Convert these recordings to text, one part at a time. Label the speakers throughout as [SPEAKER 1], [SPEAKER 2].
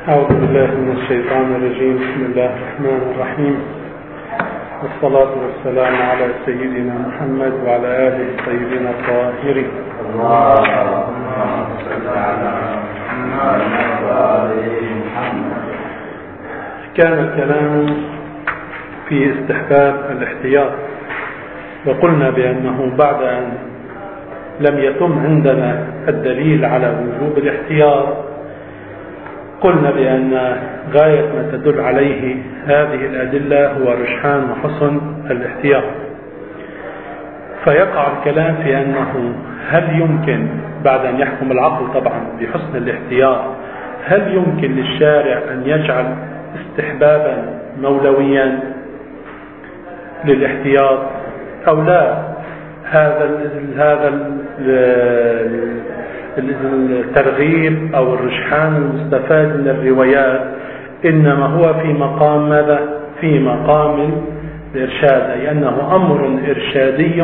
[SPEAKER 1] أعوذ بالله من الشيطان الرجيم. بسم الله الرحمن الرحيم، والصلاة والسلام على سيدنا محمد وعلى آله الطيبين الطاهرين.
[SPEAKER 2] اللهم صل على محمد وآل محمد.
[SPEAKER 1] كان الكلام في استحباب الاحتياط، وقلنا بأنه بعد أن لم يتم عندنا الدليل على وجوب الاحتياط، قلنا بأن غاية ما تدل عليه هذه الأدلة هو رجحان وحسن الاحتياط. فيقع الكلام في أنه هل يمكن بعد أن يحكم العقل طبعا بحسن الاحتياط، هل يمكن للشارع أن يجعل استحبابا مولويا للاحتياط أو لا؟ هذا الترغيب أو الرجحان المستفاد من الروايات إنما هو في مقام ماذا؟ في مقام الإرشاد، أي أنه أمر إرشادي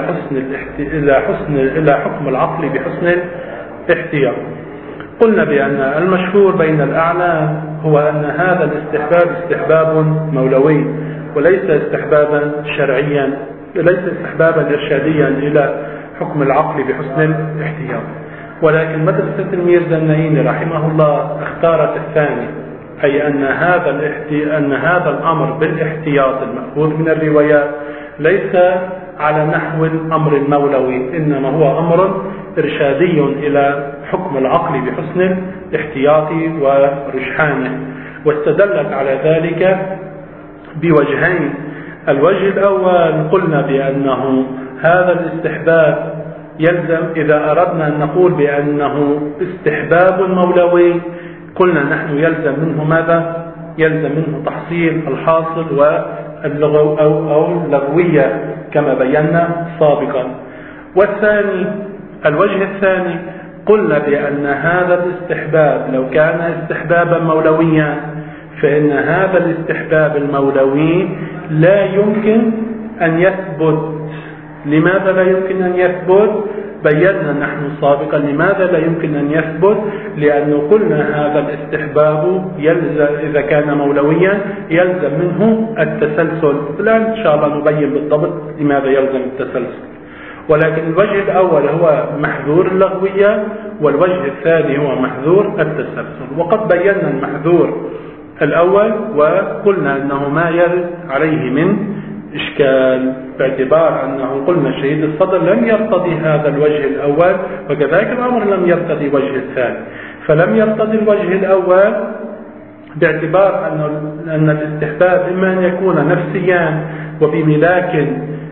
[SPEAKER 1] إلى حكم العقل بحسن الاحتياط. قلنا بأن المشهور بين الأعلام هو أن هذا الاستحباب استحباب مولوي وليس استحبابا شرعيا، ليس استحبابا إرشاديا إلى حكم العقل بحسن الاحتياط. ولكن مدرسة الميرزا النعيمي رحمه الله اختارت الثاني، أي أن هذا الأمر بالاحتياط المأخوذ من الروايات ليس على نحو الأمر المولوي، إنما هو أمر إرشادي إلى حكم العقل بحسن الاحتياط ورجحانه. واستدلت على ذلك بوجهين. الوجه الأول قلنا بأنه هذا الاستحباب يلزم، إذا أردنا أن نقول بأنه استحباب مولوي، قلنا نحن يلزم منه ماذا؟ يلزم منه تحصيل الحاصل أو اللغوية كما بينا سابقا. والثاني، الوجه الثاني، قلنا بأن هذا الاستحباب لو كان استحبابا مولويا فإن هذا الاستحباب المولوي لا يمكن أن يثبت. لماذا لا يمكن أن يثبت؟ بينا نحن سابقا لماذا لا يمكن أن يثبت، لأنه قلنا هذا الاستحباب يلزم إذا كان مولويا يلزم منه التسلسل. الآن إن شاء الله نبين بالضبط لماذا يلزم التسلسل. ولكن الوجه الأول هو محذور اللغوية، والوجه الثاني هو محذور التسلسل. وقد بينا المحذور الأول وقلنا أنه ما يرد عليه من إشكال، باعتبار أنه قلنا شهيد الصدر لم يرتضي هذا الوجه الأول، وكذلك الأمر لم يرتضي وجه الثاني. فلم يرتضي الوجه الأول باعتبار أن الاستحباب إما أن يكون نفسيا وبملاك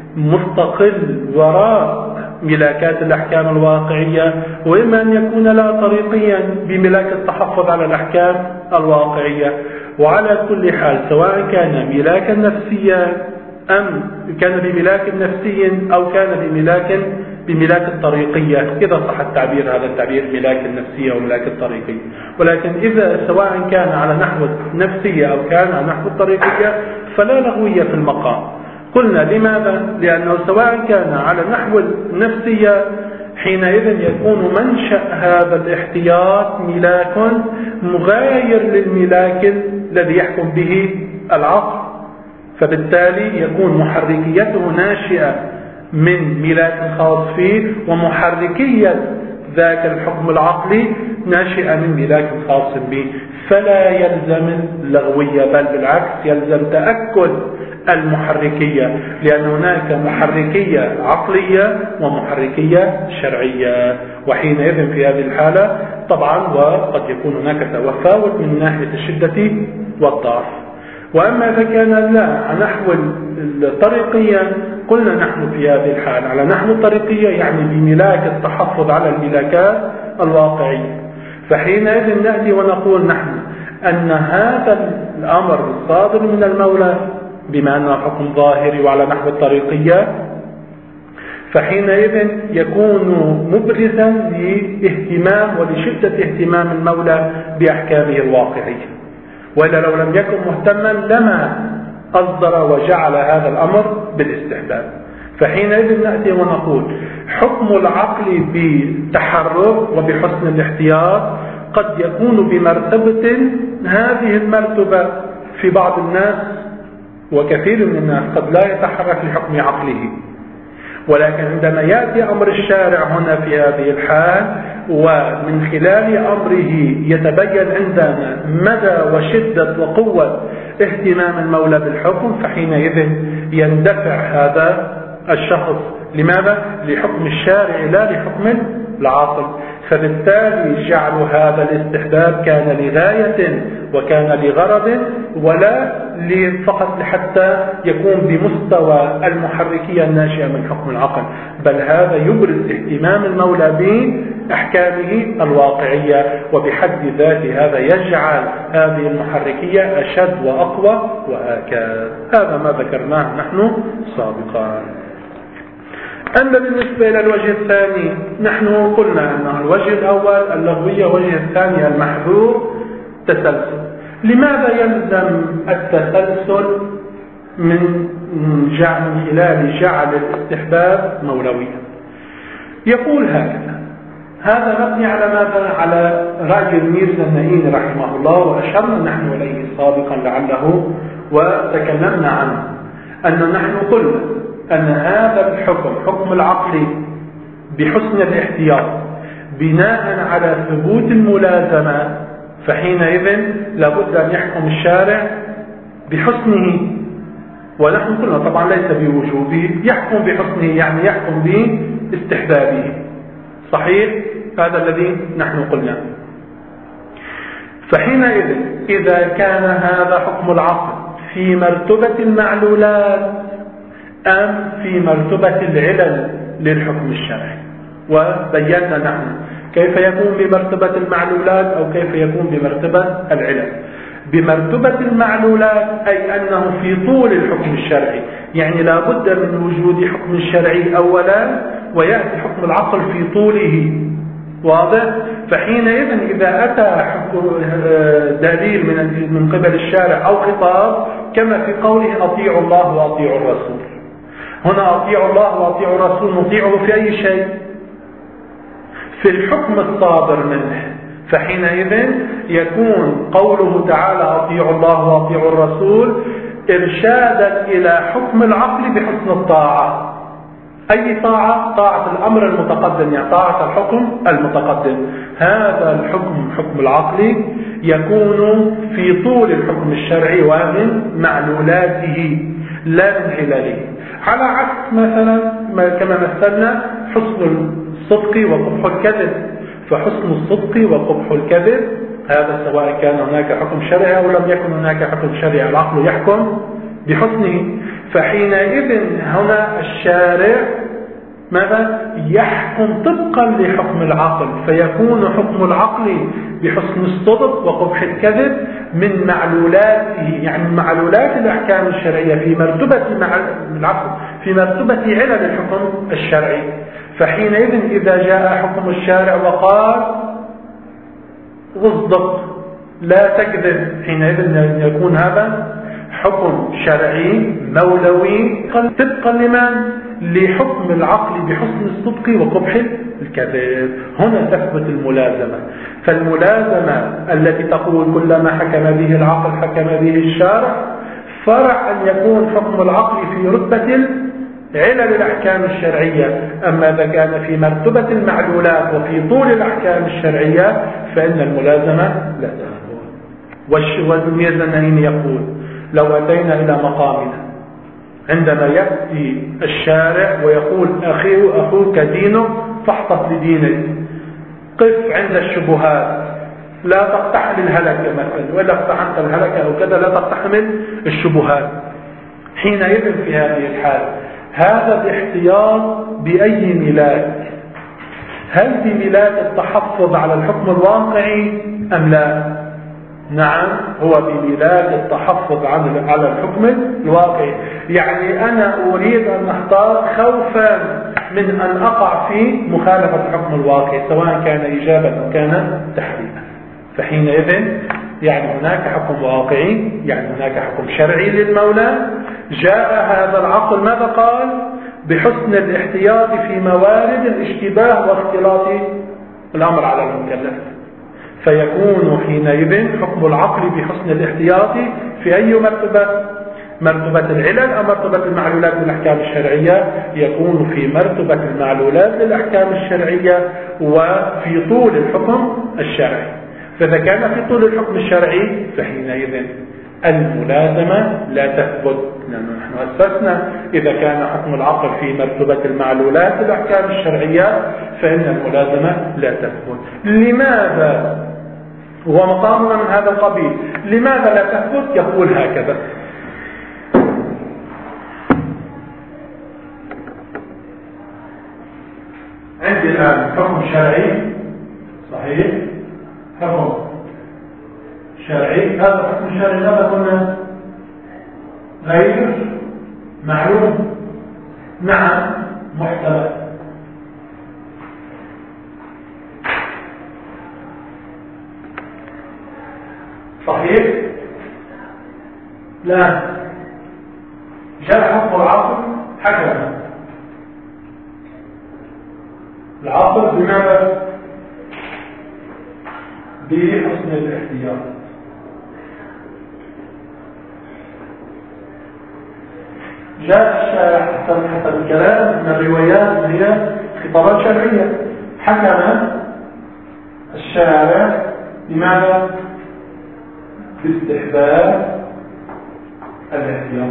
[SPEAKER 1] مستقل وراء ملاكات الأحكام الواقعية، وإما أن يكون لا طريقيا بملاك التحفظ على الأحكام الواقعية. وعلى كل حال سواء كان ملاكا نفسيا أم كان بملاك نفسي أو كان بملاك الطريقية، إذا صح التعبير، هذا التعبير ملاك النفسية وملاك الطريقية. ولكن إذا سواء كان على نحو النفسية أو كان على نحو الطريقية فلا لغوية في المقام. قلنا لماذا؟ لأنه سواء كان على نحو النفسية حينئذ يكون منشأ هذا الاحتياط ملاك مغاير للملاك الذي يحكم به العقل، فبالتالي يكون محركيته ناشئة من ملاك خاص فيه، ومحركية ذاك الحكم العقلي ناشئة من ملاك خاص به. فلا يلزم اللغوية، بل بالعكس يلزم تأكد المحركية، لأن هناك محركية عقلية ومحركية شرعية. وحينئذ في هذه الحالة طبعا وقد يكون هناك تفاوت من ناحية الشدة والضعف. وأما إذا كان لا على نحو الطريقية، قلنا نحن في هذه الحالة على نحو الطريقية يعني بملاك التحفظ على الملاكات الواقعية. فحينئذ نأتي ونقول نحن أن هذا الأمر الصادر من المولى بما أنه حكم ظاهري وعلى نحو الطريقية، فحينئذ يكون مبرزا لاهتمام ولشدة اهتمام المولى بأحكامه الواقعية. وإلا لو لم يكن مهتما لما أصدر وجعل هذا الأمر بالاستحباب. فحينئذ نأتي ونقول حكم العقل بتحرك وبحسن الاحتياط قد يكون بمرتبة هذه المرتبة في بعض الناس، وكثير من الناس قد لا يتحرك لحكم عقله، ولكن عندما يأتي أمر الشارع هنا في هذه الحال ومن خلال أمره يتبين عندنا مدى وشدة وقوة اهتمام المولى بالحكم، فحينئذ يندفع هذا الشخص. لماذا؟ لحكم الشارع لا لحكم العاقل. فبالتالي جعل هذا الاستحباب كان لغاية وكان لغرض، ولا فقط حتى يكون بمستوى المحركية الناشئة من حكم العقل، بل هذا يبرز اهتمام المولى بأحكامه الواقعية، وبحد ذات هذا يجعل هذه المحركية أشد وأقوى وآكاد. هذا ما ذكرناه نحن سابقا. أما بالنسبة إلى الوجه الثاني، نحن قلنا أن الوجه الأول اللغوية، والوجه الثاني المحذور تسلسل. لماذا يلزم التسلسل من خلال جعل الاستحباب مولويا؟ يقول هذا مبني على ماذا؟ على رأي الميرزا النائين رحمه الله، وأشرنا نحن إليه سابقا لعله وتكلمنا عنه، أن نحن قلنا أن هذا الحكم، حكم العقل بحسن الاحتياط بناء على ثبوت الملازمة، فحينئذ لابد أن يحكم الشارع بحسنه. ونحن قلنا طبعا ليس بوجوبه، يحكم بحسنه يعني يحكم باستحبابه. صحيح؟ هذا الذي نحن قلنا. فحينئذ إذا كان هذا حكم العقل في مرتبة المعلولات أم في مرتبة العلل للحكم الشرعي، وبينا نحن كيف يكون بمرتبة المعلولات أو كيف يكون بمرتبة العلل. بمرتبة المعلولات أي أنه في طول الحكم الشرعي، يعني لا بد من وجود حكم شرعي أولا ويأتي حكم العقل في طوله. واضح؟ فحينئذ إذا أتى دليل من قبل الشارع أو خطاب كما في قوله أطيعوا الله وأطيعوا الرسول، هنا أطيعوا الله وأطيعوا الرسول، نطيعه في أي شيء؟ في الحكم الصادر منه. فحينئذ يكون قوله تعالى أطيعوا الله وأطيعوا الرسول إرشادا إلى حكم العقل بحسن الطاعة. أي طاعة؟ طاعة الأمر المتقدم، يعني طاعة الحكم المتقدم. هذا الحكم، حكم العقل، يكون في طول الحكم الشرعي ومن معلولاته لا من علله، على عكس مثلا كما مثلنا حسن الصدق وقبح الكذب. فحسن الصدق وقبح الكذب هذا سواء كان هناك حكم شرعي أو لم يكن هناك حكم شرعي، العقل يحكم بحسنه. فحينئذ هنا الشارع ماذا؟ يحكم طبقا لحكم العقل، فيكون حكم العقل بحسن الصدق وقبح الكذب من معلولاته، يعني معلولات الأحكام الشرعية في مرتبة العقل، في مرتبة علل الحكم الشرعي. فحينئذ إذا جاء حكم الشارع وقال اصدق لا تكذب، حينئذ يكون هذا حكم شرعي مولوي طبقا لمن؟ لحكم العقل بحسن الصدق وقبح الكذب. هنا تثبت الملازمة. فالملازمة التي تقول كلما حكم به العقل حكم به الشارع، فرع أن يكون حكم العقل في رتبة علل الأحكام الشرعية. أما إذا كان في مرتبة المعلولات وفي طول الأحكام الشرعية فإن الملازمة لا تثبت. والميرزا النائين يقول لو أتينا إلى مقامنا عندما يأتي الشارع ويقول أخوك دينه فاحتط لدينك، قف عند الشبهات، لا تقتحم الهلكة مثلا، وإلا اقتحمت الهلكة أو كذا لا تقتحم الشبهات. حينئذ في هذه الحال هذا باحتياط بأي ميلاد؟ هل بميلاد التحفظ على الحكم الواقعي أم لا؟ نعم، هو بميلاد التحفظ على الحكم الواقعي. يعني أنا أريد أن أختار خوفا من أن أقع في مخالفة الحكم الواقعي سواء كان إيجابا أو كان تحريما. فحينئذ يعني هناك حكم واقعي، يعني هناك حكم شرعي للمولى. جاء هذا العقل ماذا قال؟ بحسن الاحتياط في موارد الاشتباه واختلاط الأمر على المكلف. فيكون حينئذ حكم العقل بحسن الاحتياط في أي مرتبة؟ مرتبة العلل أو مرتبة المعلولات للأحكام الشرعية؟ يكون في مرتبة المعلولات للأحكام الشرعية وفي طول الحكم الشرعي. فإذا كان في طول الحكم الشرعي فحينئذ الملازمة لا تثبت، لأنه نحن أسسنا إذا كان حكم العقل في مرتبة المعلولات للأحكام الشرعية فإن الملازمة لا تثبت. لماذا؟ هو مقامنا من هذا القبيل. لماذا لا تثبت؟ يقول هكذا: عندي الآن حكم شرعي صحيح، حكم شرعي، هذا الحكم الشرعي ماذا قلنا؟ غير معلوم، نعم محتمل. صحيح؟ لا، جاء حكم العقل حكم العقل بماذا؟ بحسن الاحتياط. جاء الشارع حسب الكلام من الروايات هي خطابات شرعية، حكم الشارع بماذا؟ باستحباب الاحتياط.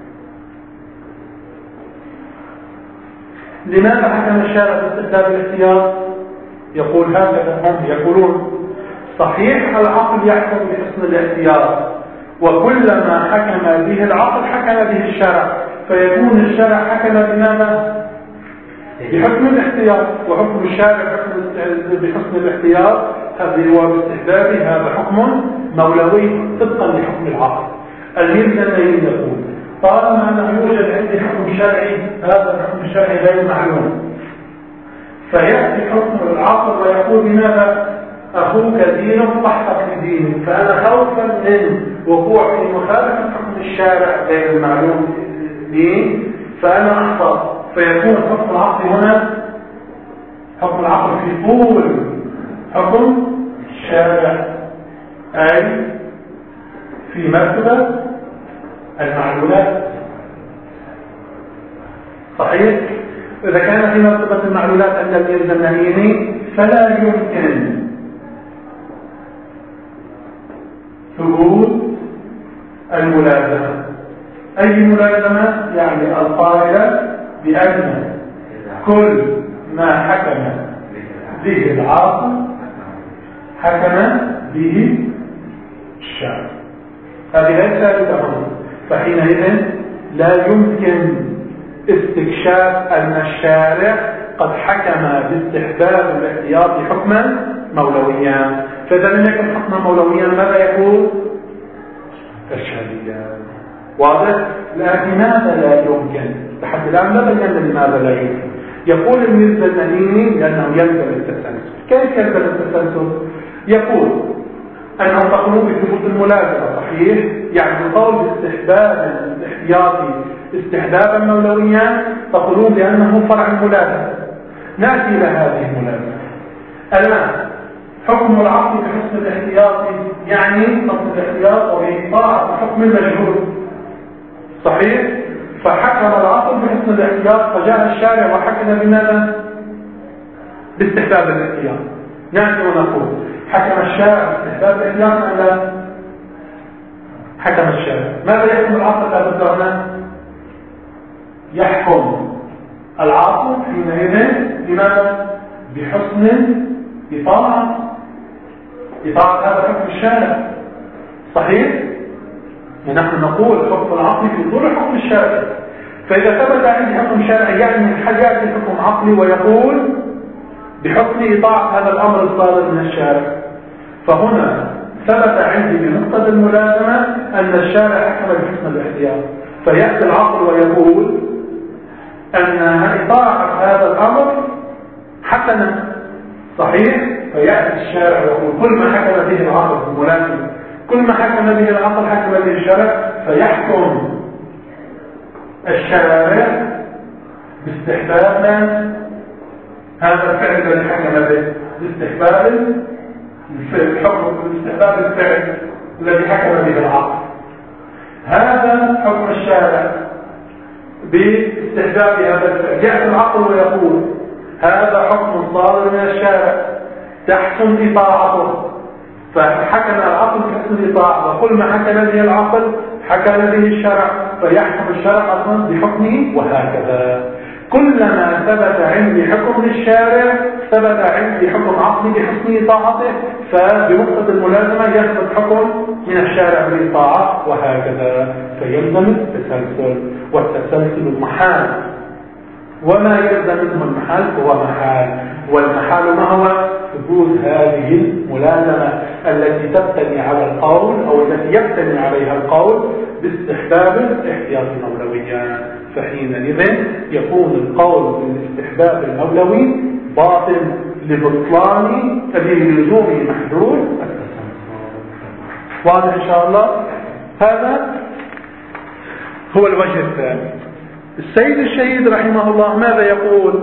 [SPEAKER 1] لماذا حكم الشارع باستحباب الاحتياط؟ يقول هكذا، هم يقولون صحيح العقل يحكم بحسن الاحتياط، وكلما حكم به العقل حكم به الشرع، فيكون الشرع حكم بماذا؟ بحكم الاحتياط، وحكم الشارع بحسن الاحتياط هذه هو باستحبابه، هذا حكم مولوي طبقا لحكم العقل. الميرزنين يقول طالما انه يوجد عندي حكم شرعي، هذا الحكم الشرعي غير معلوم، فيأتي حكم العقل ويقول بماذا؟ أخوك دينك فاحفظ دينك، فأنا خوفا من وقوع في مخالفة حكم الشارع غير المعلوم دين فأنا أحفظ، فيكون حكم العقل هنا حكم العقل في طول حكم الشارع، أي في مرتبة المعلولات. صحيح؟ إذا كان في مرتبة المعلولات عند الميرزنين فلا يمكن ثبوت الملازمة. أي ملازمة؟ يعني القائلة بأن كل ما حكم به العاقل حكم به الشارع، هذه ليس ثابتة هنا. فحينئذ لا يمكن استكشاف أن الشارع قد حكم باستحباب الاحتياط حكما مولويا. فإذا لم يكن حكما مولويا ماذا يقول؟ الشرعية. واضح؟ لكن لماذا لا يمكن؟ لحد الآن لا بينا لماذا لا يمكن. يقول الميرزنين لأنه يلزم التسلسل. كيف يلزم التسلسل؟ يقول أنه تقوم بثبوت الملازمة صحيح، يعني القول باستحباب الاحتياطي استحبابا مولويا تقولون لأنه فرع الملازمة. نأتي إلى هذه الملازمة الآن. حكم العقل بحسن الاحتياطي يعني حسن الاحتياط وبإطاعة حكم المجهول صحيح، فحكم العقل بحسن الاحتياط فجاء الشارع وحكم بماذا؟ باستحباب الاحتياط. نأتي ونقول حكم الشارع باستحباب الاحتياط أم لا؟ حكم الشارع. ماذا يحكم العقل لابد هنا؟ يحكم العقل حينئذ بماذا؟ بحسن إطاعة هذا حكم الشارع صحيح؟ نحن نقول حكم العقل في طول حكم الشارع، فإذا ثبت عندي حكم شرعي يعني حاجات حكم عقلي ويقول بحسن إطاعة هذا الأمر الصادر من الشارع، فهنا ثبت عندي بمقتضى الملازمة أن الشارع حكم بحسن الاحتياط، فيأتي العقل ويقول أن إطاعة هذا الأمر حسنا صحيح، فيأتي الشارع ويقول كل ما حكم به العقل الملازمة، كل ما حكم به العقل حكم به الشرع، فيحكم الشارع باستحباب هذا الفعل الذي حكم به باستحباب في الحكم باستحباب الفعل الذي حكم به العقل. هذا حكم الشارع باستحباب هذا الفعل. يأتي العقل ويقول هذا حكم صادر من الشارع تحسن إطاعته، فحكم العقل تحسن إطاعته، وكل ما حكم به العقل حكم به الشرع، فيحكم الشرع أصلا بحكمه، وهكذا. كلما ثبت عندي حكم للشارع ثبت عندي حكم عقلي بحسن طاعته، فبمقتضى الملازمة يثبت حكم من الشارع بالطاعة، وهكذا. فيلزم التسلسل، والتسلسل محال، وما يلزم منه المحال هو محال. والمحال ما هو؟ ثبوت هذه الملازمة التي تبتني على القول أو التي يبتني عليها القول باستحباب الاحتياط المولوية. فحينئذ يكون القول بالاستحباب المولوي باطل لبطلان لزوم محذور التسلسل. واضح إن شاء الله؟ هذا هو الوجه الثاني. السيد الشهيد رحمه الله ماذا يقول؟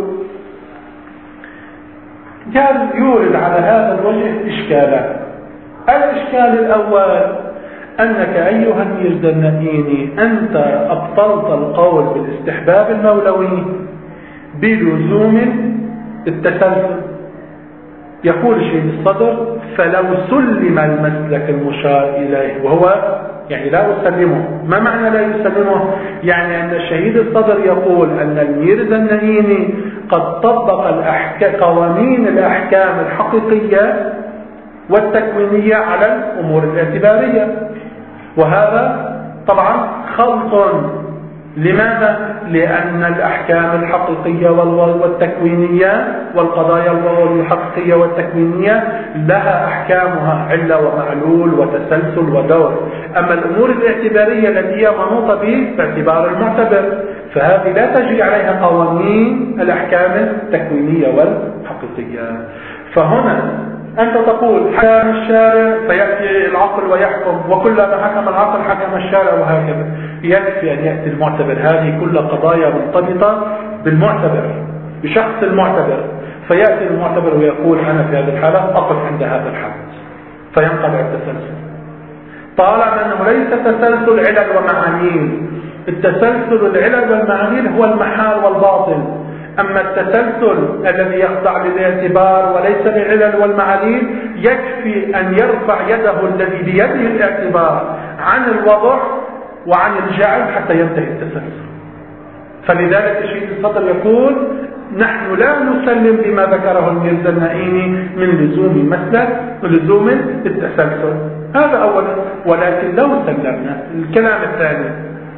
[SPEAKER 1] قال يورد على هذا الوجه إشكالات. الإشكال الأول أنك أيها الميردنائيني أنت أبطلت القول بالاستحباب المولوي بلزوم التسلسل. يقول الشهيد الصدر فلو سلم المسلك المشار إليه، وهو يعني لا يسلمه. ما معنى لا يسلمه؟ يعني أن الشهيد الصدر يقول أن الميردنائيني قد طبق قوانين الأحكام الحقيقية والتكوينية على الأمور الاعتبارية، وهذا طبعا خلط. لماذا؟ لأن الأحكام الحقيقية والتكوينية والقضايا الحقيقية والتكوينية لها أحكامها علة ومعلول وتسلسل ودور. أما الأمور الاعتبارية التي هي منوطة به باعتبار المعتبر، فهذه لا تجري عليها قوانين الأحكام التكوينية والحقيقية. فهنا أنت تقول حكم الشارع فيأتي العقل ويحكم، وكلما حكم العقل حكم الشارع، وهكذا. يكفي أن يأتي المعتبر. هذه كل قضايا مرتبطة بالمعتبر، بشخص المعتبر. فيأتي المعتبر ويقول أنا في هذه الحالة أقف عند هذا الحد، فينقطع التسلسل. طالما أنه ليس تسلسل علل ومعانيل. التسلسل العلل والمعانيل هو المحال والباطل. أما التسلسل الذي يخضع للاعتبار وليس للعلل والمعانيل يكفي أن يرفع يده الذي بيده الاعتبار عن الوضع وعن الجعل حتى ينتهي التسلسل. فلذلك الشهيد الصدر يقول نحن لا نسلم بما ذكره الميردنائيني من لزوم مسلك ولزوم التسلسل. هذا أولا. ولكن لو سلمنا الكلام الثاني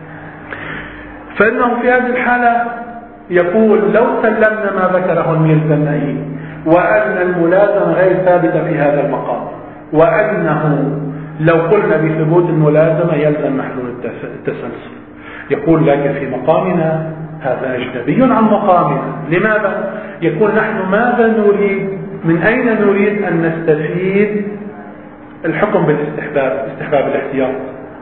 [SPEAKER 1] فإنه في هذه الحالة يقول لو سلمنا ما ذكره الميردنائيني وأن الملازمة غير ثابتة في هذا المقام، وأنه لو قلنا بثبوت الملازمة يلزم محلول التسلسل، يقول لكن في مقامنا هذا أجنبي عن مقامنا. لماذا؟ يقول نحن ماذا نريد؟ من أين نريد أن نستفيد الحكم بالاستحباب، استحباب الاحتياط؟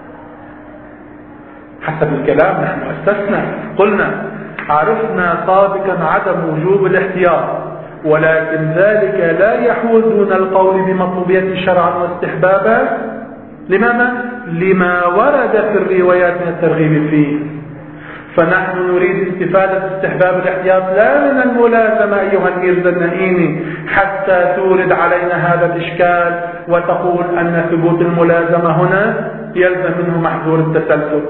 [SPEAKER 1] حسب الكلام نحن أسسنا قلنا عرفنا سابقا عدم وجوب الاحتياط، ولكن ذلك لا يحول دون القول بمطلوبية شرعا واستحبابا. لماذا؟ لما ورد في الروايات من الترغيب فيه. فنحن نريد استفادة استحباب الاحتياط لا من الملازمة أيها الميردنائيني حتى تورد علينا هذا الإشكال وتقول أن ثبوت الملازمة هنا يلزم منه محذور التسلسل.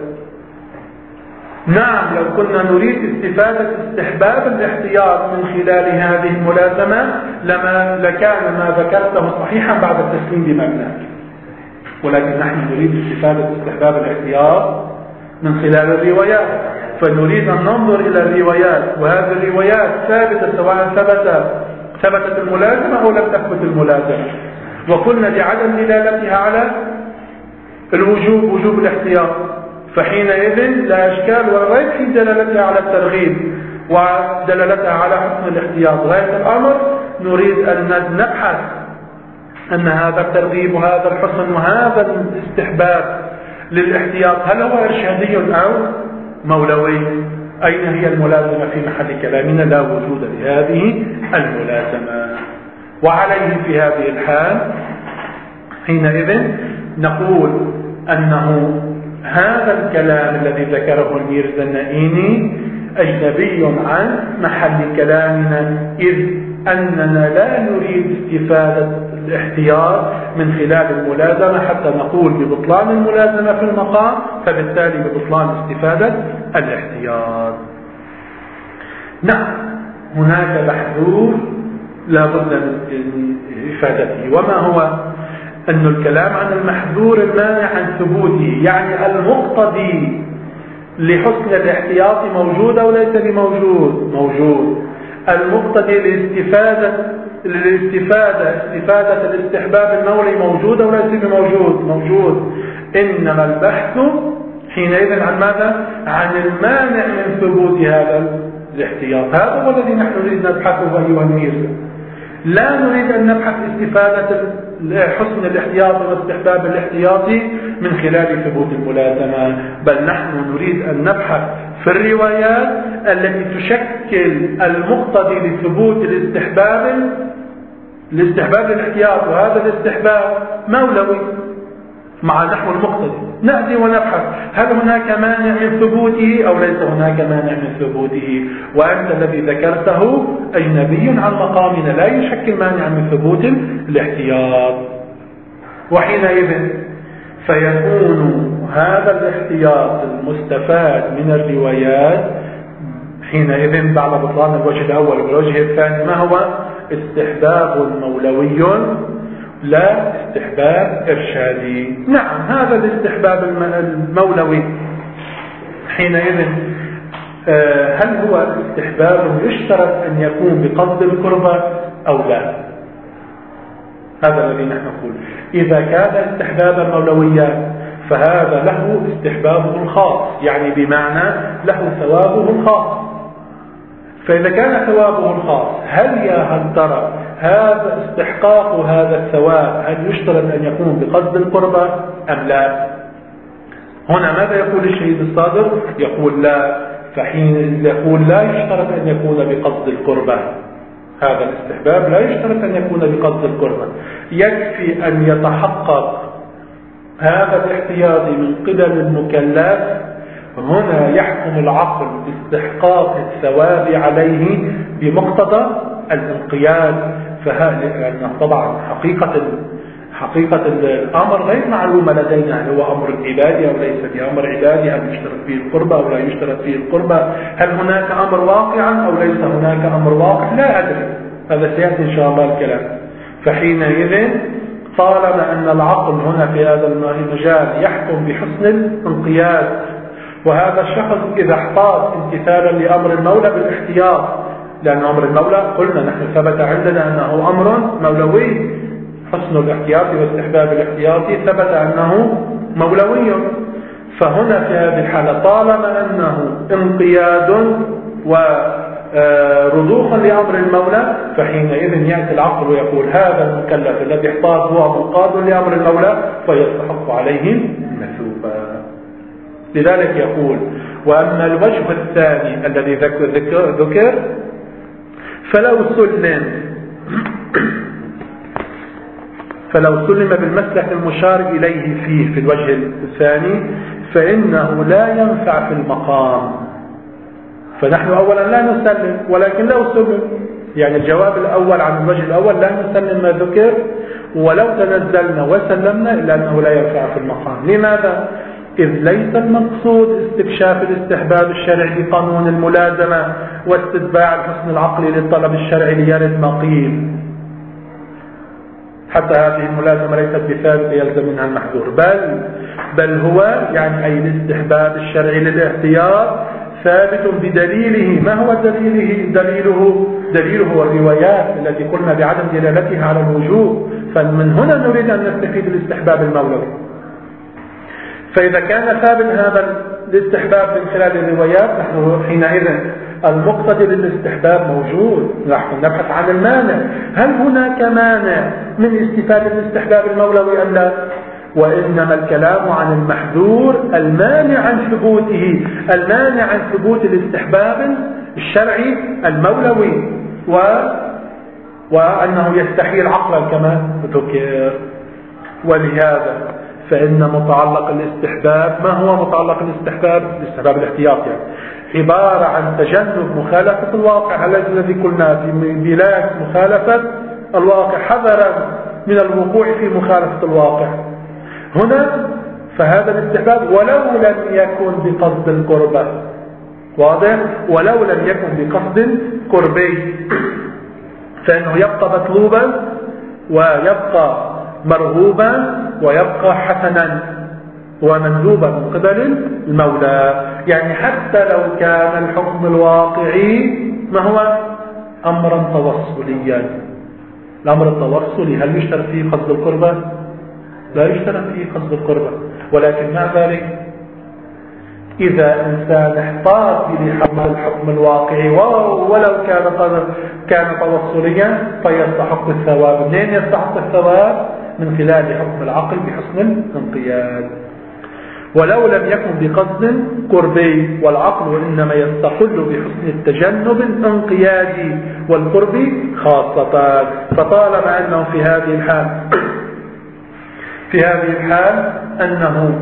[SPEAKER 1] نعم، لو كنا نريد استفادة استحباب الاحتياط من خلال هذه الملازمة لكان ما ذكرته صحيحا بعد التسليم بمبناه، ولكن نحن نريد استفادة استحباب الاحتياط من خلال الروايات. فنريد أن ننظر إلى الروايات، وهذه الروايات ثابتة سواء ثبتت الملازمة أو لم تثبت الملازمة، وقلنا لعدم دلالتها على الوجوب، وجوب الاحتياط، فحينئذ لا إشكال ولا ريب في دلالتها على الترغيب ودلالتها على حكم الاحتياط. غاية الأمر نريد أن نبحث أن هذا الترغيب وهذا الحسن وهذا الاستحباب للاحتياط هل هو إرشادي أو مولوي؟ أين هي الملازمة في محل كلامنا؟ لا وجود لهذه الملازمة. وعليه في هذه الحال حينئذ نقول أنه هذا الكلام الذي ذكره الميرزا النائيني أجنبي عن محل كلامنا، إذ أننا لا نريد استفادة الاحتياط من خلال الملازمة حتى نقول ببطلان الملازمة في المقام، فبالتالي ببطلان استفادة الاحتياط. نعم، هناك محذور لا بد من إفادته، وما هو؟ أن الكلام عن المحذور المانع عن ثبوته، يعني المقتضي لحسن الاحتياط موجود أو ليس بموجود؟ موجود. المقتضي استفادة الاستحباب المولي موجود أو ليس بموجود؟ موجود. إنما البحث حينئذ عن ماذا؟ عن المانع من ثبوت هذا الاحتياط. هذا هو الذي نحن نريد نبحثه أيها الميرزا. لا نريد أن نبحث استفادة حسن الاحتياط واستحباب الاحتياطي من خلال ثبوت الملازمة، بل نحن نريد أن نبحث في الروايات التي تشكل المقتضي لثبوت الاستحباب الاحتياط، وهذا الاستحباب مولوي مع نحو المقتضي. نأتي ونبحث هل هناك مانع من ثبوته أو ليس هناك مانع من ثبوته، وأنت الذي ذكرته أجنبي عن مقامنا لا يشكل مانع من ثبوت الاحتياط. وحينئذ فيكون هذا الاحتياط المستفاد من الروايات حينئذ بعد بطلان الوجه الأول والوجه الثاني ما هو؟ استحباب مولوي لا استحباب إرشادي. نعم، هذا الاستحباب المولوي حينئذ هل هو استحباب يشترط أن يكون بقصد القربة أو لا؟ هذا الذي نحن نقول. إذا كان استحبابا مولويا فهذا له استحبابه الخاص، يعني بمعنى له ثوابه الخاص. فإذا كان ثوابه الخاص هل ترى هذا استحقاق هذا الثواب هل يشترط أن يكون بقصد القربة أم لا؟ هنا ماذا يقول الشهيد الصادر؟ يقول لا. فحين يقول لا يشترط أن يكون بقصد القربة، هذا الاستحباب لا يشترط أن يكون بقصد القربة، يكفي أن يتحقق هذا الاحتياط من قبل المكلف. هنا يحكم العقل باستحقاق الثواب عليه بمقتضى الانقياد. لأن طبعا حقيقة الأمر غير معلومة لدينا، هل هو أمر عبادي أو ليس بأمر عبادي، هل يشترط فيه القربة أو لا يشترط فيه القربة، هل هناك أمر واقعا أو ليس هناك أمر واقع، لا أدري، هذا سيأتي إن شاء الله الكلام. فحينئذ طالما أن العقل هنا في هذا المجال يحكم بحسن الانقياد، وهذا الشخص إذا احتاط امتثالا لأمر المولى بالاحتياط، لأن أمر المولى قلنا نحن ثبت عندنا أنه أمر مولوي، حسن الاحتياط واستحباب الاحتياطي ثبت أنه مولوي. فهنا في هذه الحالة طالما أنه انقياد ورضوخا لأمر المولى، فحينئذ يأتي العقل ويقول هذا المكلف الذي احتاط هو منقاد لأمر المولى فيستحق عليه المثوبة. لذلك يقول وأما الوجه الثاني الذي ذكر فلو سلم بالمسلك المشار إليه فيه في الوجه الثاني فإنه لا ينفع في المقام. فنحن أولا لا نسلم، ولكن لو سلم، يعني الجواب الأول عن الوجه الأول لا نسلم ما ذكر، ولو تنزلنا وسلمنا إلا أنه لا ينفع في المقام. لماذا؟ إذ ليس المقصود استكشاف الاستحباب الشرعي بقانون الملازمة واستتباع الحسن العقلي للطلب الشرعي ليرد ما قيل. حتى هذه الملازمة ليست بثابتة يلزم منها المحذور، بل هو يعني أي الاستحباب الشرعي للاحتياط ثابت بدليله. ما هو دليله الروايات التي قلنا بعدم دلالتها على الوجوب. فمن هنا نريد أن نستفيد الاستحباب المولوي. فإذا كان ثابت هذا الاستحباب من خلال الروايات نحن حينئذ المقتضي للاستحباب موجود، نحن نبحث عن المانع. هل هناك مانع من استفادة الاستحباب المولوي أم لا؟ وإنما الكلام عن المحذور المانع عن ثبوته، المانع عن ثبوت الاستحباب الشرعي المولوي، وأنه يستحيل عقلا كما ذكر. ولهذا فإن متعلق الاستحباب، ما هو متعلق الاستحباب؟ الاستحباب الاحتياط يعني عبارة عن تجنب مخالفة الواقع الذي قلنا في بلاد مخالفة الواقع، حذرا من الوقوع في مخالفة الواقع. هنا فهذا الاستحباب ولو لم يكن بقصد القربة، واضح؟ ولو لم يكن بقصد قربي فإنه يبقى مطلوبا ويبقى مرغوبا ويبقى حسنا ومندوبا من قبل المولى. يعني حتى لو كان الحكم الواقعي ما هو أمرا توصليا. الأمر التوصلي هل يشترط فيه قصد القربة؟ لا يشترط فيه قصد القربة، ولكن مع ذلك إذا إنسان احتاط لحمل الحكم الواقعي ولو كان توصليا فيستحق الثواب. منين يستحق الثواب؟ من خلال حكم العقل بحسن الانقياد. ولو لم يكن بقصد قربي، والعقل إنما يستقل بحسن التجنب الانقيادي والقرب خاصة. فطالما أنه في هذه الحال أنه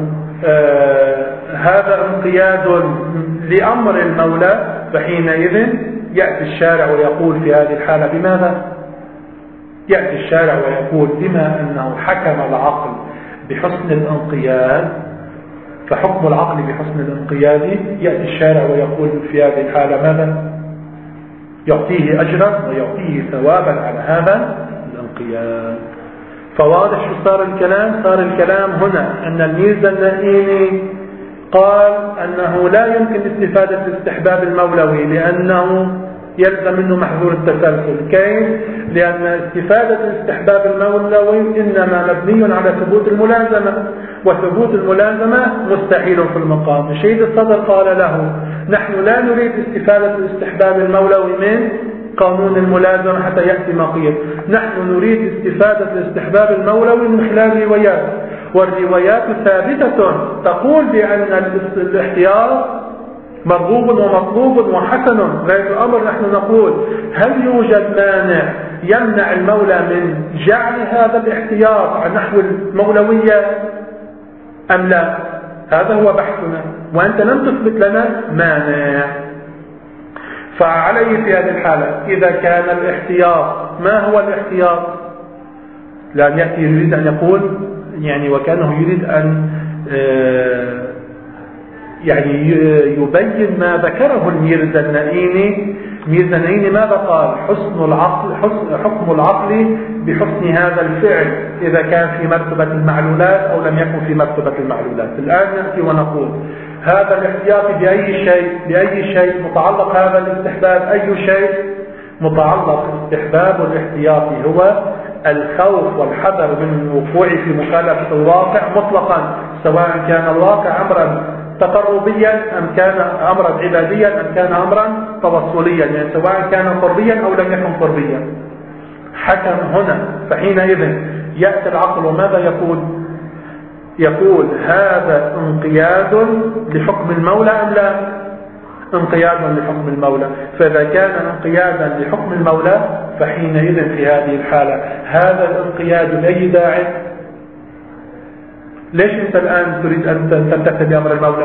[SPEAKER 1] هذا انقياد لأمر المولى، فحينئذ يأتي الشارع ويقول في هذه الحالة بماذا؟ يأتي الشارع ويقول بما أنه حكم العقل بحسن الانقياد، فحكم العقل بحسن الانقياد، يأتي الشارع ويقول في هذه الحالة ماذا؟ يعطيه أجرا ويعطيه ثوابا على هذا الانقياد. فواضح شو صار الكلام؟ صار الكلام هنا أن الميرزا النائيني قال أنه لا يمكن استفادة الاستحباب المولوي لأنه يلزم منه محذور التسلسل. كيف؟ لأن استفادة الاستحباب المولوي إنما مبني على ثبوت الملازمة، وثبوت الملازمة مستحيل في المقام. الشهيد الصدر قال له نحن لا نريد استفادة الاستحباب المولوي من قانون الملازمة حتى يأتي ما قيل، نحن نريد استفادة الاستحباب المولوي من خلال روايات، والروايات ثابتة تقول بأن الاحتياط مرغوب ومطلوب وحسن. غير الأمر نحن نقول هل يوجد مانع يمنع المولى من جعل هذا الاحتياط على نحو المولوية أم لا؟ هذا هو بحثنا، وأنت لم تثبت لنا مانع. فعليه في هذه الحالة إذا كان الاحتياط، ما هو الاحتياط؟ لأن يأتي يريد أن يقول يعني وكأنه يريد أن يعني يبين ما ذكره الميرزا النائيني. الميرزا النائيني ماذا قال؟ حكم العقل بحسن هذا الفعل إذا كان في مرتبة المعلولات أو لم يكن في مرتبة المعلولات. الآن نأتي ونقول هذا الاحتياط بأي شيء متعلق هذا الاستحباب؟ أي شيء متعلق استحباب الاحتياط؟ هو الخوف والحذر من الوقوع في مخالفة الواقع مطلقا، سواء كان الواقع أمرا تقربيا أم كان أمرا عباديا أم كان أمرا توصليا، يعني سواء كان قربيا أو لم يكن قربيا. حكم هنا، فحينئذ يأتي العقل وماذا يقول؟ يقول هذا انقياد لحكم المولى أم لا؟ انقياد لحكم المولى. فإذا كان انقيادا لحكم المولى فحينئذ في هذه الحالة هذا الانقياد لأي داعي؟ ليش أنت الآن تريد أن تمتثل بأمر المولى؟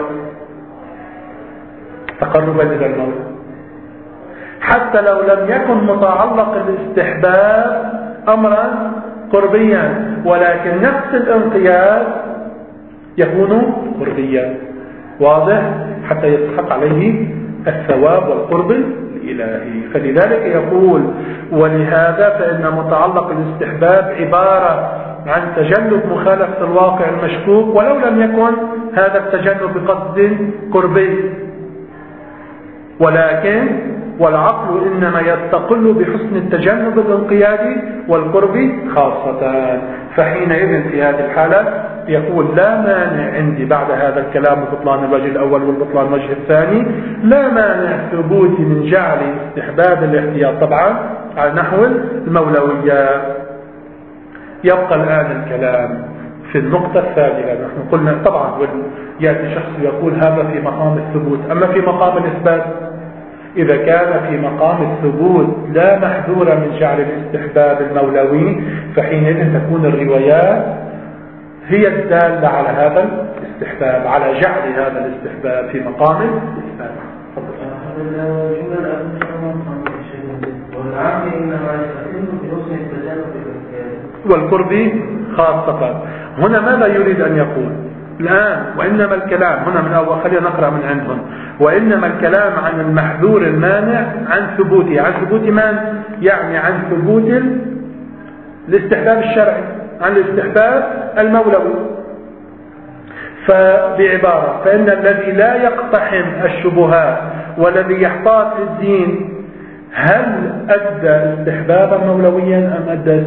[SPEAKER 1] تقربا إلى المولى. حتى لو لم يكن متعلق الاستحباب أمرا قربيا، ولكن نفس الانقياد يكون قربيا، واضح؟ حتى يستحق عليه الثواب والقرب الإلهي. فلذلك يقول ولهذا فإن متعلق الاستحباب عبارة عن تجنب مخالفة الواقع المشكوك ولو لم يكن هذا التجنب بقصد قربي، ولكن والعقل إنما يستقل بحسن التجنب الانقيادي والقرب خاصة. فحينئذ في هذه الحالة يقول لا مانع عندي بعد هذا الكلام بطلان الوجه الأول والبطلان الوجه الثاني، لا مانع ثبوت من جعل استحباب الاحتياط طبعا على نحو المولوية. يبقى الآن الكلام في النقطة الثانية. نحن قلنا طبعا يأتي شخص يقول هذا في مقام الثبوت، أما في مقام الإثبات إذا كان في مقام الثبوت لا محذور من جعل الاستحباب المولوي فحينئذ تكون الروايات هي الدالة على هذا الاستحباب، على جعل هذا الاستحباب في مقام الإثبات. والقرب خاصة. هنا ماذا يريد أن يقول الآن؟ وإنما الكلام هنا من أول، خلينا نقرأ من عندهم. وإنما الكلام عن المحذور المانع عن ثبوته. عن ثبوت من؟ يعني عن ثبوت الاستحباب الشرعي، عن الاستحباب المولوي. فبعبارة، فإن الذي لا يقتحم الشبهات والذي يحتاط للدين هل أدى استحبابا مولويا أم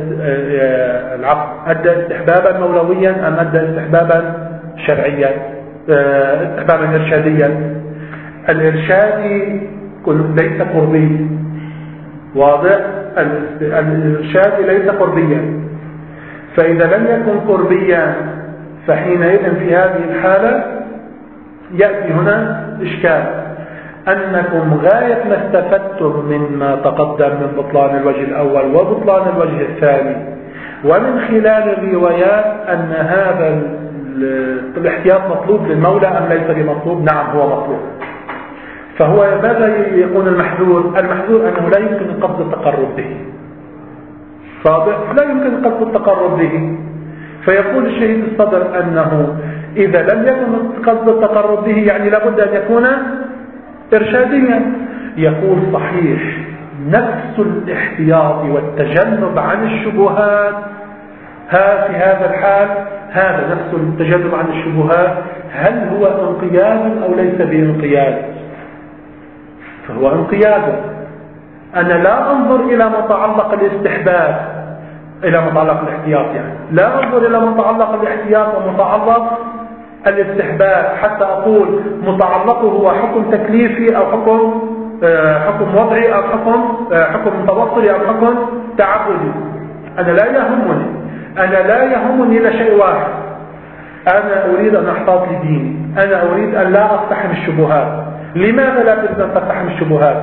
[SPEAKER 1] أدى استحبابا مولويا أم أدى استحبابا شرعيا، استحبابا إرشاديا؟ الإرشادي ليس قربي، واضح؟ الإرشادي ليس قربيا. فإذا لم يكن قربيا فحينئذ في هذه الحالة يأتي هنا إشكال، أنكم غاية ما استفدتم مما تقدم من بطلان الوجه الأول وبطلان الوجه الثاني ومن خلال الروايات أن هذا الاحتياط مطلوب للمولى أم ليس بمطلوب؟ نعم هو مطلوب. فهو ماذا يكون المحذور؟ المحذور أنه لا يمكن قصد التقرب به. واضح؟ لا يمكن قصد التقرب به. فيقول الشهيد الصدر أنه إذا لم يكن قصد التقرب به يعني لابد أن يكون إرشاديا. يقول صحيح، نفس الاحتياط والتجنب عن الشبهات في هذا الحال، هذا نفس التجنب عن الشبهات هل هو انقياد أو ليس بانقياد؟ فهو انقياد. أنا لا أنظر إلى متعلق الاستحباب، إلى متعلق الاحتياط، يعني لا أنظر إلى متعلق الاحتياط ومتعلق الاستحباب حتى أقول متعلقه هو حكم تكليفي أو حكم وضعي أو حكم توصلي أو حكم تعبدي. أنا لا يهمني إلا شيء واحد، أنا أريد أن أحتاط لديني، أنا أريد أن لا أقتحم الشبهات. لماذا لا تريد أن تقتحم الشبهات؟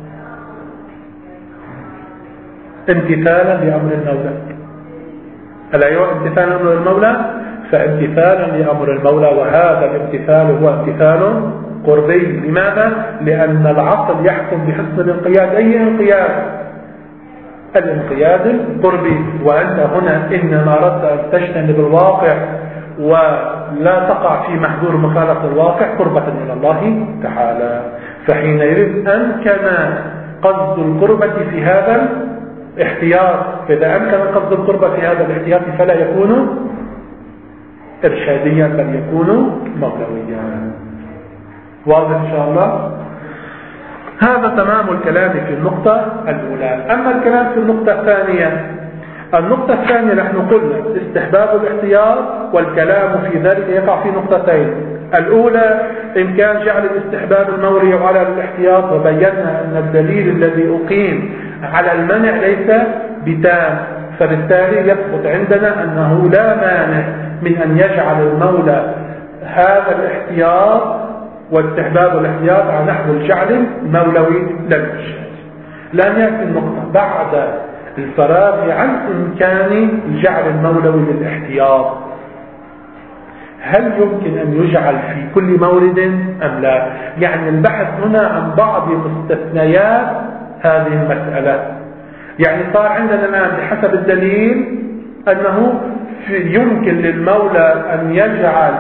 [SPEAKER 1] امتثالا لأمر المولى. ألا امتثالا لأمر المولى؟ فامتثالا لأمر المولى، وهذا الامتثال هو امتثال قربي. لماذا؟ لأن العقل يحكم بحسن الانقياد. أي انقياد؟ الانقياد القربي. وأنت هنا إنما أردت أن تجتنب الواقع ولا تقع في محذور مخالفة الواقع قربة إلى الله تعالى. فحينئذ أمكن قصد القربة في هذا الاحتياط. فإذا أمكن قصد القربة في هذا الاحتياط فلا يكون إرشاديا بل يكون مولويا. واضح إن شاء الله؟ هذا تمام الكلام في النقطة الأولى. أما الكلام في النقطة الثانية، النقطة الثانية نحن قلنا استحباب الاحتياط، والكلام في ذلك يقع في نقطتين. الأولى إمكان جعل الاستحباب الموري على الاحتياط، وبينا أن الدليل الذي أقيم على المنع ليس بتام، فبالتالي يثبت عندنا أنه لا مانع من أن يجعل المولى هذا الاحتياط واستحباب الاحتياط على نحو الجعل المولوي للإرشاد. لأن يأتي النقطة بعد الفراغ عن إمكان الجعل المولوي للاحتياط، هل يمكن أن يجعل في كل مورد أم لا؟ يعني البحث هنا عن بعض مستثنيات هذه المسألة. يعني صار عندنا الآن بحسب الدليل أنه يمكن للمولى أن يجعل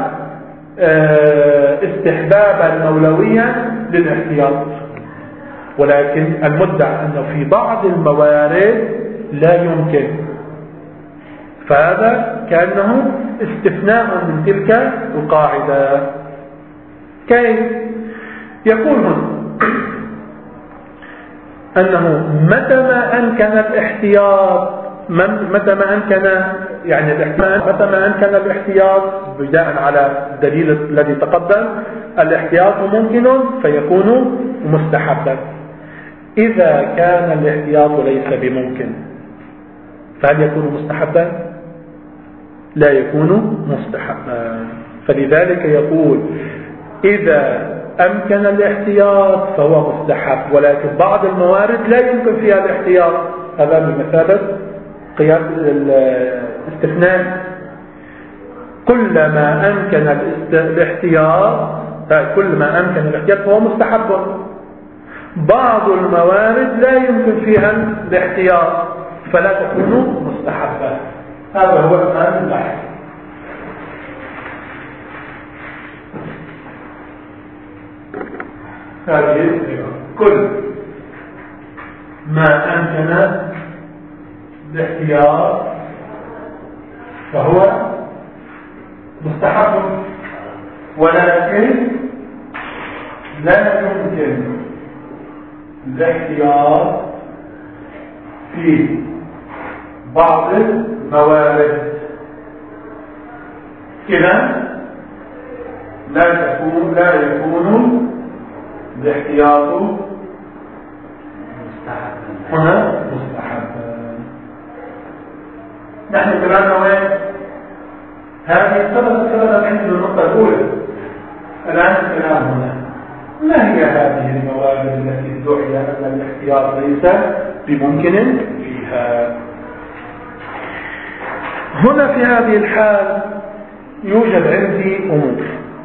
[SPEAKER 1] استحبابا مولويا للاحتياط، ولكن المدعى أنه في بعض الموارد لا يمكن. فهذا كأنه استثناء من تلك القاعدة. كيف؟ يقول أنه متى ما أمكن الاحتياط، متى ما أمكن يعني متى ما أمكن الاحتياط بناء على الدليل الذي تقدم، الاحتياط ممكن فيكون مستحبا. إذا كان الاحتياط ليس بممكن فهل يكون مستحبا؟ لا يكون مستحبا. فلذلك يقول إذا أمكن الاحتياط فهو مستحب، ولكن بعض الموارد لا يمكن فيها الاحتياط، هذا بمثابة قياس الاستثناء. كلما أمكن الاحتياط فهو مستحب. بعض الموارد لا يمكن فيها الاحتياط فلا تكون مستحبة. هذا هو المعنى البحث. هذه كل ما أمكن الاحتياط فهو مستحب، ولكن لا يمكن الاحتياط في بعض الموارد. إذن لا يكون الاحتياط هنا مستحبا. نحن كلامنا وين؟ هذه سبب عند النقطة الأولى. الآن الكلام هنا ما هي هذه الموارد التي ادعي أن الاحتياط ليس بممكن فيها؟ هنا في هذه الحال يوجد عندي أمور.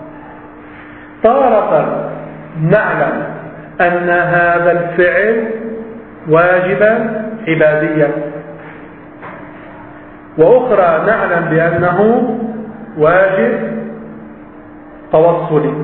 [SPEAKER 1] تارة نعلم أن هذا الفعل واجبا عباديا، وأخرى نعلم بأنه واجب توصلي،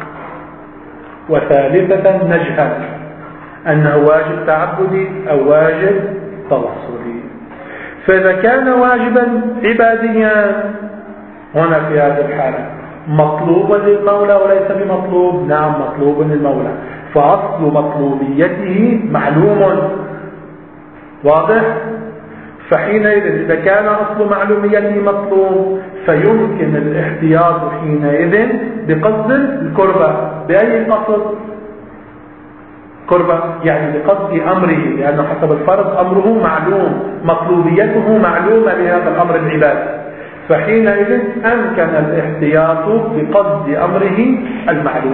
[SPEAKER 1] وثالثة نجهل أنه واجب تعبدي أو واجب توصلي. فإذا كان واجبا عباديا هنا في هذه الحالة مطلوب للمولى وليس بمطلوب. نعم مطلوب للمولى، فأصل مطلوبيته معلوم. واضح؟ فحينئذ إذا كان أصل معلوميته مطلوب فيمكن الاحتياط حينئذ بقصد القربة. بأي قصد؟ قربة يعني بقصد أمره، لأنه حسب الفرض أمره معلوم، مطلوبيته معلومة لهذا الأمر العبادي، فحينئذ أمكن الاحتياط بقصد أمره المعلوم.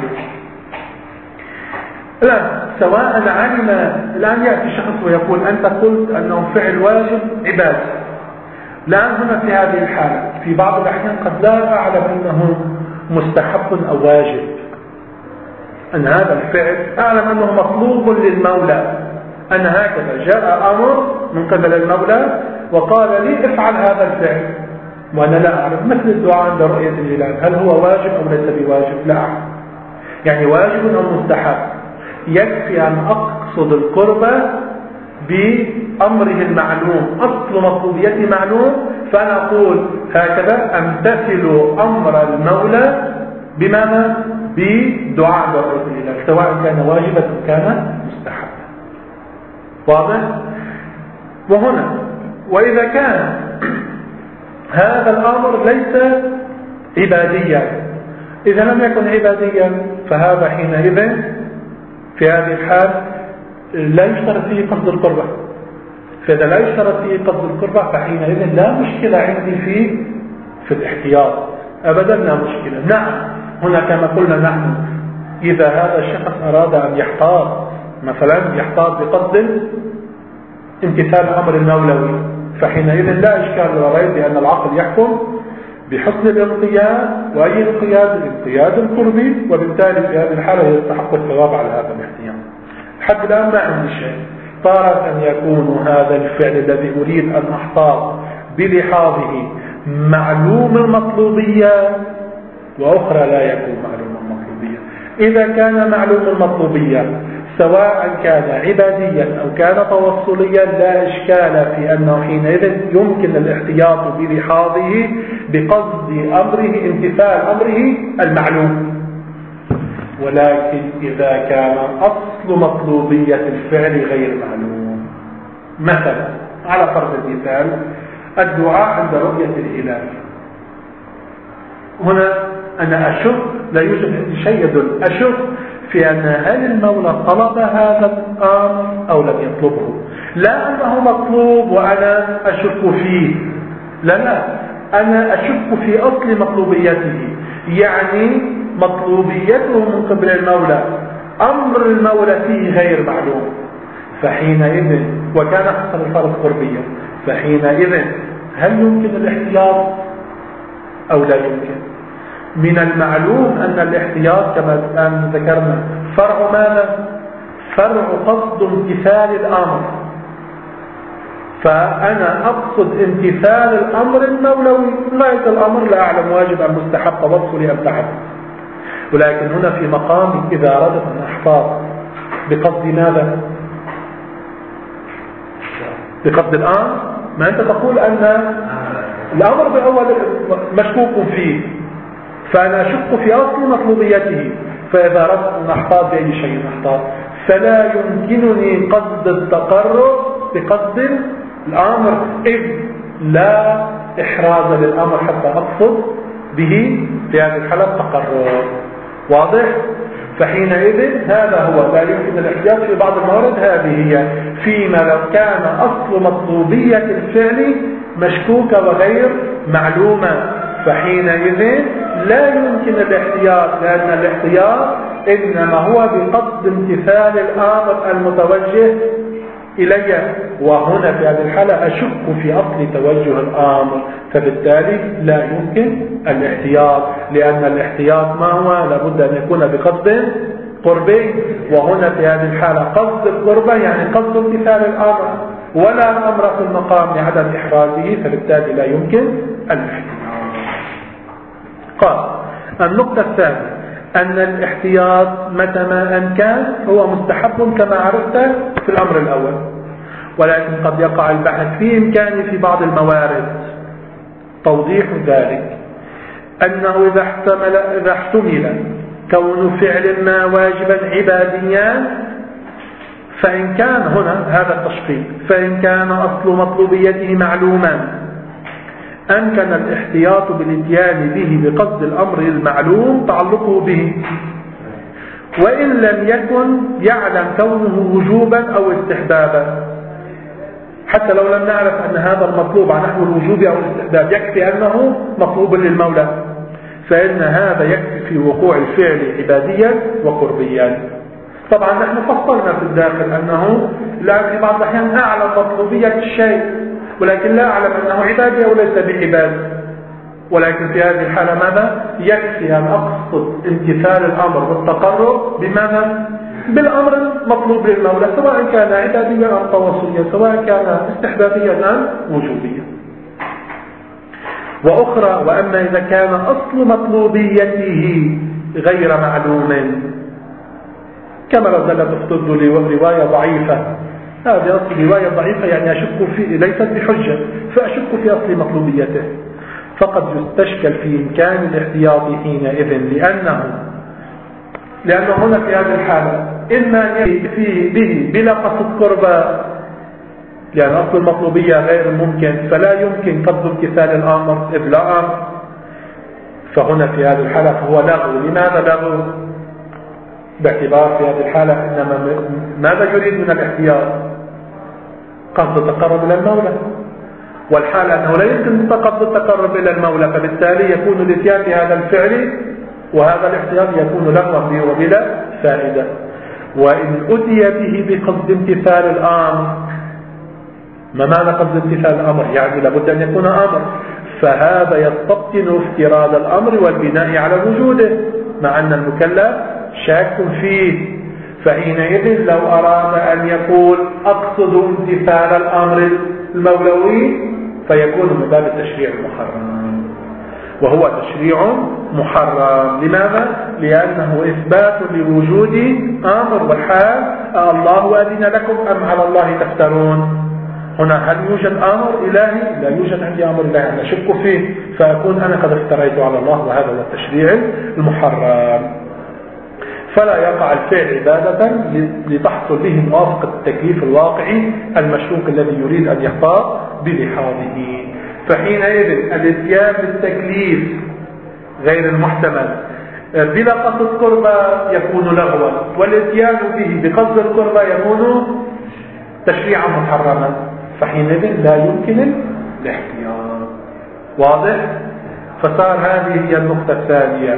[SPEAKER 1] لا سواء علم. الآن يأتي شخص ويقول أنت قلت أنه فعل واجب عبادي. الآن هنا في هذه الحالة في بعض الأحيان قد لا أعلم أنه مستحب أو واجب، أن هذا الفعل أعلم أنه مطلوب للمولى، أن هكذا جاء أمر من قبل المولى وقال لي افعل هذا الفعل وأنا لا أعرف، مثل الدعاء عند رؤية الهلال، هل هو واجب أو ليس بواجب؟ لا أعرف، يعني واجب أو مستحب. يكفي أن أقصد القربة بأمره المعلوم، أصل مطلوبيته معلوم، فأنا أقول هكذا أمتثل أمر المولى بماذا؟ بدعاء رؤية الهلال، سواء كان واجبا أو كان مستحبا. واضح؟ وهنا وإذا كان هذا الأمر ليس عباديا، إذا لم يكن عباديا فهذا حينئذ في هذه الحال لا يشترط فيه قصد القربة. فإذا لا يشترط فيه قصد القربة فحينئذ لا مشكلة عندي في الاحتياط أبدا، لا مشكلة. نعم هنا كما قلنا نحن إذا هذا الشخص أراد أن يحتاط، مثلا يحتاط بقصد امتثال أمر المولوي، فحينئذ لا إشكال ولا ريب بأن العقل يحكم بحسن الانقياد. وأي انقياد؟ الانقياد القربي، وبالتالي في هذه الحالة يستحق الثواب على هذا الاحتياط. لحد الآن ما عندي شيء. تارة أن يكون هذا الفعل الذي أريد أن أحتاط بلحاظه معلوم المطلوبية، وأخرى لا يكون معلوم المطلوبية. إذا كان معلوم المطلوبية سواء كان عباديا أو كان توصليا لا إشكال في أنه حينئذ يمكن الاحتياط بلحاظه بقصد أمره، امتثال أمره المعلوم. ولكن إذا كان أصل مطلوبية الفعل غير معلوم، مثلا على فرض المثال الدعاء عند رؤية الهلال، هنا أنا أشك، لا يوجد شيء يدل، أشك في أن هل المولى طلب هذا الأمر أو لم يطلبه. لا أنه مطلوب وأنا أشك فيه، لا أنا أشك في أصل مطلوبيته، يعني مطلوبيته من قبل المولى، أمر المولى فيه غير معلوم، فحينئذ وكان حسب الفرض قربيا، فحينئذ هل يمكن الاحتياط أو لا يمكن. من المعلوم أن الاحتياط كما الآن ذكرنا فرع ماذا؟ فرع قصد امتثال الأمر. فأنا أقصد امتثال الأمر المولوي، غاية الأمر لا أعلم واجب أم مستحب توصلي أم تعب. ولكن هنا في مقام إذا أردت أن أحفظ بقصد ماذا؟ بقصد الآن. ما أنت تقول أن الأمر بأول مشكوك فيه، فأنا أشك في أصل مطلوبيته، فإذا أردت أن أحتاط بأي شيء أحتاط، فلا يمكنني قصد التقرب بقصد الأمر، إذ لا إحراز للأمر حتى أقصد به في هذه الحالة التقرب. واضح؟ فحينئذ هذا هو لا يمكن الاحتياط في بعض الموارد هذه هي، فيما لو كان أصل مطلوبية الفعل مشكوكة وغير معلومة، فحينئذ لا يمكن الاحتياط، لأن الاحتياط إنما هو بقصد امتثال الأمر المتوجه إلي، وهنا في هذه الحالة أشك في أصل توجه الأمر، فبالتالي لا يمكن الاحتياط، لأن الاحتياط ما هو؟ لابد أن يكون بقصد قربي، وهنا في هذه الحالة قصد القربة يعني قصد امتثال الأمر، ولا أمر في المقام لعدم إحرازه، فبالتالي لا يمكن الاحتياط. قال النقطة الثانية أن الاحتياط متى ما أن كان هو مستحب كما عرفت في الأمر الأول، ولكن قد يقع البحث في إمكانه في بعض الموارد توضيح ذلك، أنه إذا احتمل كون فعل ما واجبا عباديا، فإن كان هنا هذا التشقيق، فإن كان أصل مطلوبيته معلوما أمكن الاحتياط بالاتيان به بقصد الأمر المعلوم تعلقه به، وإن لم يكن يعلم كونه وجوبا أو استحبابا. حتى لو لم نعرف أن هذا المطلوب عن نحو الوجوب أو الاستحباب، يكفي أنه مطلوب للمولى، فإن هذا يكفي في وقوع الفعل عباديا وقربيا. طبعا نحن فصلنا في الداخل أنه لا في بعض الأحيان أعلم مطلوبية الشيء ولكن لا أعلم أنه عبادي أو ليس بعباد، ولكن في هذه الحالة ماذا؟ يكفي أن أقصد امتثال الأمر والتقرب بماذا؟ بالأمر المطلوب للمولى، سواء كان عباديا أو تواصليا، سواء كان استحبابيا أم وجوبيا. وأخرى، وأما إذا كان أصل مطلوبيته غير معلوم، كما لو تفتد رواية ضعيفة، هذه أصل رواية ضعيفة يعني أشك في ليست بحجة، فأشك في أصل مطلوبيته، فقد يستشكل في إمكان الاحتياط حينئذ، لأنه هنا في هذه الحالة إما يأتي به بلا قصد قربة، يعني أصل المطلوبية غير ممكن، فلا يمكن قصد امتثال الأمر إذ لا أمر، فهنا في هذه الحالة فهو لغو. لماذا لغو؟ باعتبار في هذه الحالة إنما ماذا يريد من الاحتياط؟ قصد التقرب إلى المولى، والحالة أنه لا يمكن قصد التقرب إلى المولى، فبالتالي يكون الاتيان بهذا الفعل وهذا الاحتياط يكون لغوا به وبلا فائدة. وإن أتي به بقصد امتثال الأمر، ما معنى قصد امتثال الأمر؟ يعني لابد أن يكون أمر، فهذا يستبطن افتراض الأمر والبناء على وجوده، مع أن المكلف شاك فيه، فحينئذ لو أراد أن يقول أقصد امتثال الأمر المولوي فيكون من باب التشريع المحرم، وهو تشريع محرم. لماذا؟ لأنه إثبات لوجود أمر، والحال الله أذن لكم أم على الله تفترون. هنا هل يوجد أمر إلهي؟ لا يوجد عندي أمر إلهي، أنا أشك فيه، فأكون أنا قد افتريت على الله، وهذا هو التشريع المحرم. فلا يقع الفعل عبادة لتحصل به موافقة التكليف الواقعي المشروق الذي يريد أن يختار بلحاظه. فحينئذ الاتيان بالتكليف غير المحتمل بلا قصد قربة يكون لغوا، والاتيان به بقصد القربة يكون تشريعا محرما، فحينئذ لا يمكن الاحتياط. واضح؟ فصار هذه هي النقطة الثانية،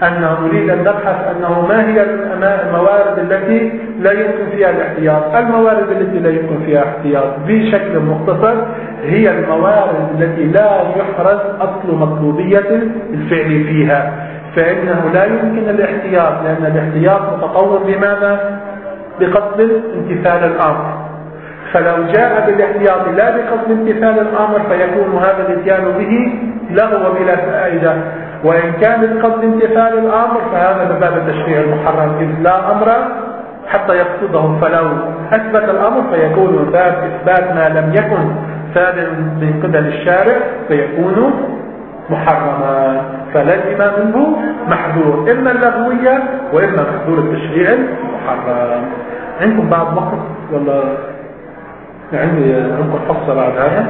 [SPEAKER 1] أنه نريد أن نبحث أنه ما هي الموارد التي لا يمكن فيها الاحتياط. الموارد التي لا يمكن فيها احتياط بشكل مختصر هي الموارد التي لا يحرز أصل مطلوبية الفعل فيها، فإنه لا يمكن الاحتياط، لأن الاحتياط متطور بماذا؟ بقصد امتثال الأمر. فلو جاء بالاحتياط لا بقصد امتثال الأمر فيكون هذا الاتيان به لغو بلا فائدة، وإن كان بقصد امتثال الأمر فهذا من باب التشريع المحرم، إذ لا أمر حتى يقصده، فلو أثبت الأمر فيكون من باب إثبات ما لم يكن ثابتا من قبل الشارع فيكون محرما، فلازم منه محظور، إما اللغوية وإما محظور التشريع المحرم. عندكم بعض وقت ولا عندكم فصل بعد هذا؟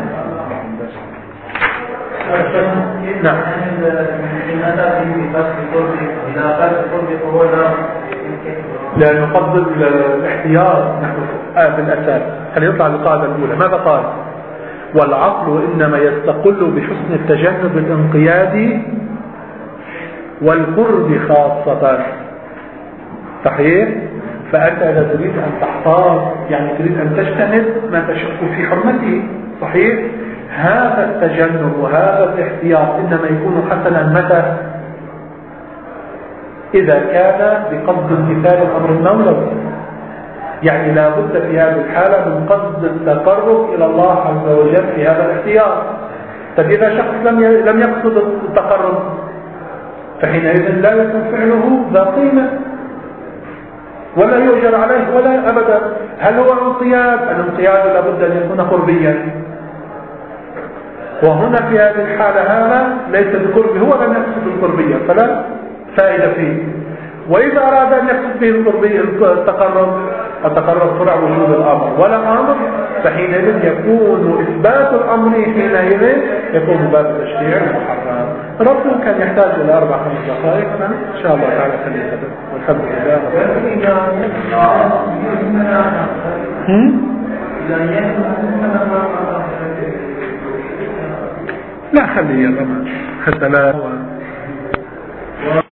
[SPEAKER 1] نعم. لا يفضل الاحتياط نحن بالأساس. خلينا نطلع القاعدة الأولى. ماذا قال؟ والعقل إنما يستقل بحسن التجنب الانقيادي والقرب خاصة. صحيح؟ فأنت إذا تريد أن تحتاط يعني تريد أن تجتنب ما تشك في حرمته، صحيح؟ هذا التجنب وهذا الاحتياط إنما يكون حسنا متى؟ إذا كان بقصد امتثال الأمر المولوي، يعني لا بد في هذه الحالة من قصد التقرب إلى الله عز وجل في هذا الاحتياط. طيب إذا شخص لم يقصد التقرب فحينئذ لا يكون فعله ذا قيمة ولا يؤجر عليه ولا أبدا. هل هو انقياد؟ الانقياد لابد أن يكون قربيا، وهنا في هذه الحالة هذا ليس بقربه، هو لم يقصد القربية فلا فائدة فيه. وإذا أراد أن يقصد به القربية التقرب فرع وجود الأمر ولا أمر، فحينئذ يكون إثبات الأمر حينئذ يكون باب التشريع المحرم. ربنا كان يحتاج إلى 4-5 دقائق، إن شاء الله تعالى خلينا والحمد لله. لا خليه يا رب حتى لا